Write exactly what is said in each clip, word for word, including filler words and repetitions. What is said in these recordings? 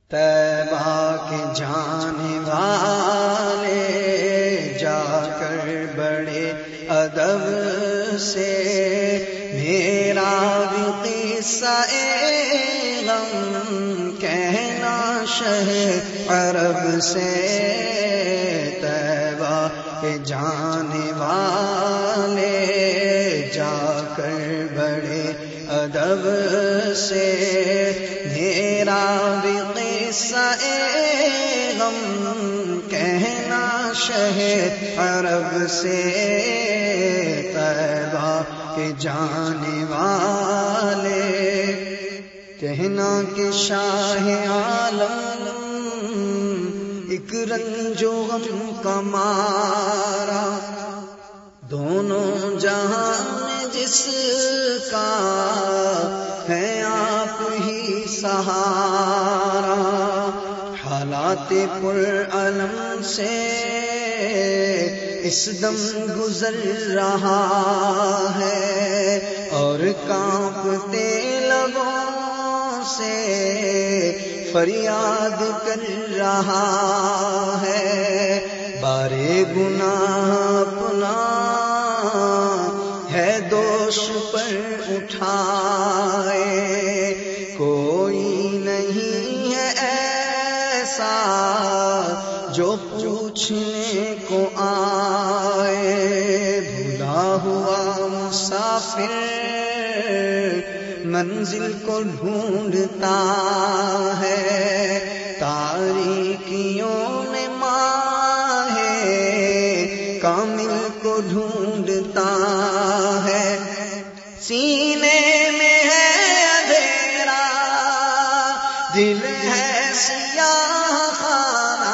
طیبہ کے جانے والے جا کر بڑے ادب سے میرا بھی قصہ غم کہنا شہ عرب سے طیبہ کے جانے والے جا کر بڑے ادب سے میرا بھی قصہ غم کہنا شہ عرب سے طیبہ کے جانے والے کہنا کہ شاہ عالم ایک رنج و غم کا مارا دونوں جہاں میں جس کا ہے آپ ہی سہارا حالات پر علم سے اس دم گزر رہا ہے اور کانپتے لبوں سے فریاد کر رہا ہے بارے گناہ اپنا ہے دوش پر اٹھائے کوئی نہیں ہے ایسا جو پوچھنے کو آئے بھولا ہوا مسافر منزل کو ڈھونڈتا ہے تاریکیوں میں ماہ کامل کو ڈھونڈتا ہے سینے میں ہے اندھیرا دل ہے سیاہ خانہ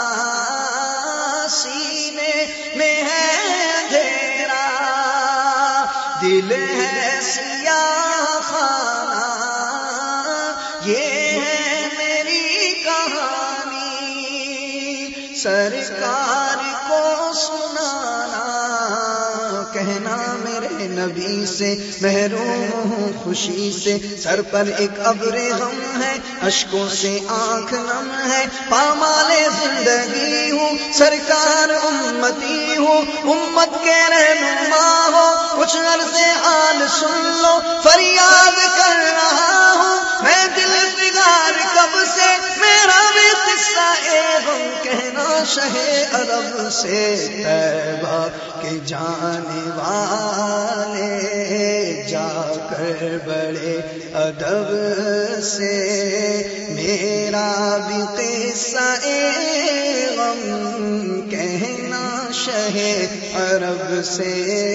سینے میں ہے اندھیرا دل ہے سیاہ خانہ یہ ہے میری کہانی سرکار کو سنانا کہنا میرے نبی سے محروم ہوں خوشی سے سر پر ایک ابر غم ہے اشکوں سے آنکھ نم ہے پامال زندگی ہوں سرکار امتی ہوں امت کے رہنما ہو کچھ عرض حال سن لو فریاد کر رہا ہوں میں دل بگار کب سے میرا بھی قصہ غم کہنا شہ عرب سے طیبہ کے جانے والے جا کر بڑے ادب سے میرا بھی قصہ غم کہنا شہ عرب سے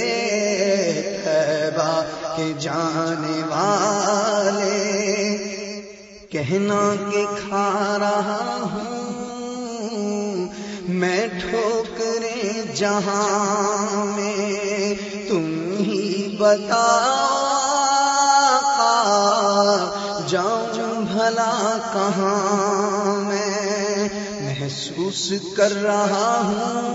طیبہ کے جانے والے کہنا کہ کھا رہا ہوں میں ٹھوکریں جہاں میں تم ہی بتا جاؤں بھلا کہاں میں محسوس کر رہا ہوں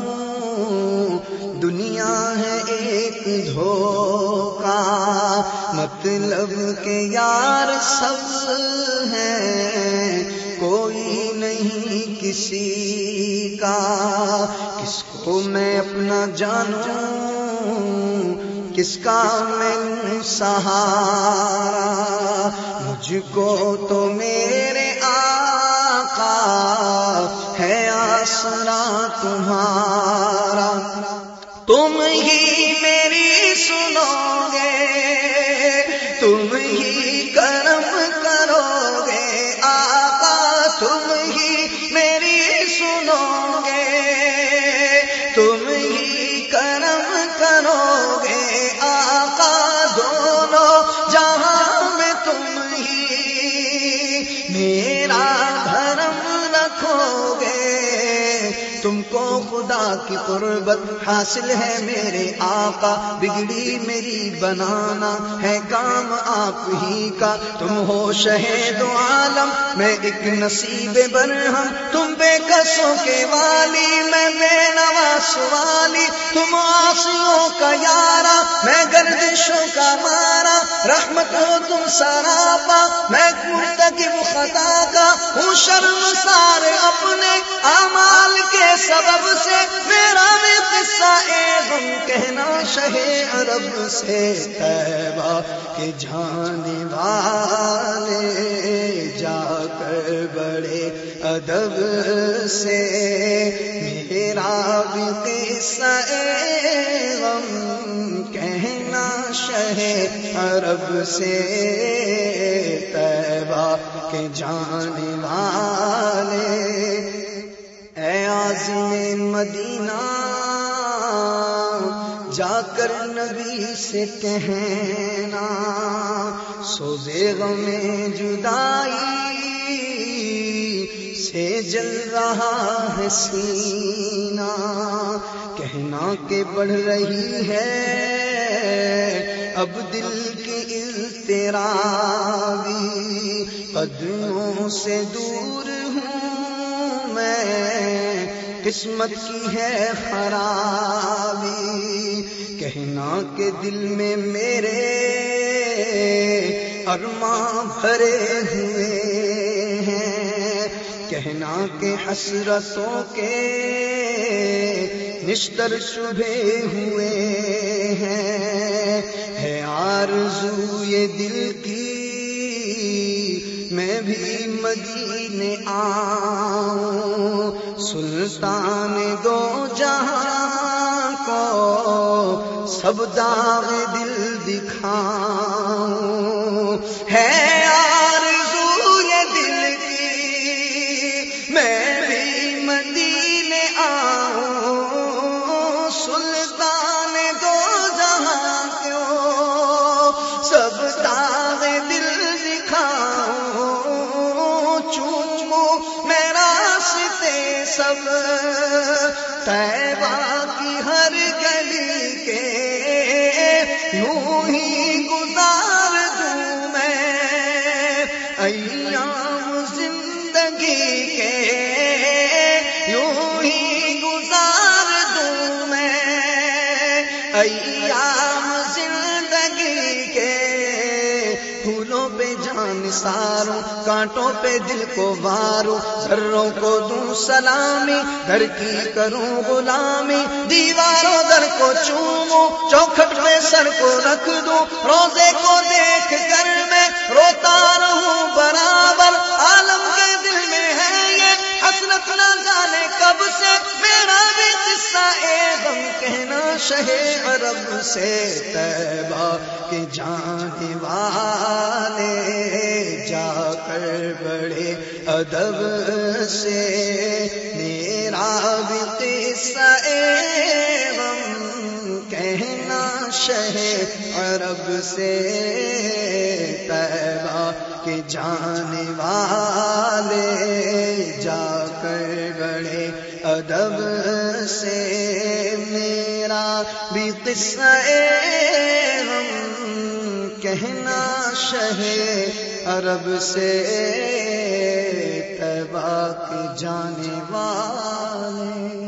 دنیا ہے ایک دھوکا مطلب کہ یار سب ہیں کوئی نہیں کسی کا کس کو میں اپنا جانوں کس کا میں سہارا مجھ کو تو میرے آقا ہے آسرا تمہارا تم ہی میری سنو گے تم ہی کرم کرو گے آقا تم ہی میری سنو گے تم ہی کرم کرو گے آقا دونوں جہاں میں تم ہی میرا دھرم رکھو گے تم کو خدا کی قربت حاصل ہے میرے آقا، بگڑی میری بنانا ہے کام آپ ہی کا، تم ہو شہید و عالم میں ایک نصیب برہم، تم بے کسوں کے والی میں بے نواز والی، تم عاصیوں کا یارا میں گردشوں کا مارا، رحمت ہو تم سراپا میں مرتکب خطا کا، ہوں شرمسار اپنے اعمال کے سبب سے، میرا بھی قصہ اے غم کہنا شہ عرب سے، طیبہ کے جانے والے جا کر بڑے ادب سے، میرا بھی قصہ اے غم کہنا شہ عرب سے، طیبہ کے جانے والے اے عازم مدینہ جا کر نبی سے کہنا، سوزے غم جدائی سے جل رہا ہے سینہ، کہنا کہ بڑھ رہی ہے اب دل کی اضطرابی، قدموں سے دور ہوں میں قسمت کی ہے خرابی، کہنا کہ دل میں میرے ارماں بھرے ہوئے ہیں، کہنا کہ حسرتوں کے نشتر چبھے ہوئے ہیں، ہے آرزو یہ دل کی میں بھی مدینے آؤں، سلطان دو جہاں کو سب داغ دل دکھاؤں، ہے آرزو یہ دل کی میں بھی مدینے آؤں، سلطان دو جہاں کو سب داغ دل دکھاؤں، چومو میں راستے سب طیبہ کی ہر گلی کے، یوں ہی گزار دوں میں ایام زندگی کے، یوں ہی گزار دوں میں ایام زندگی کے، پھولوں پہ جان ساروں کانٹوں پہ دل کو واروں، ذروں کو دوں سلامی در کی کروں غلامی، دیواروں در کو چوموں چوکھٹ پہ سر کو رکھ دوں، روزے کو دیکھ کر میں روتا رہوں برابر، عالم کے دل میں ہے یہ حسرت نہ جانے کب سے، میرا بھی قصہ اے غم کہنا شہ عرب سے، طیبہ کے جانے والے جا کر بڑے ادب سے، میرا بھی قصہ اے غم کہنا شہ عرب سے، طیبہ کے جانے والے جا کر بڑے ادب سے، میرا بھی قصہ اے غم کہنا شہ عرب سے، طیبہ کے جانے والے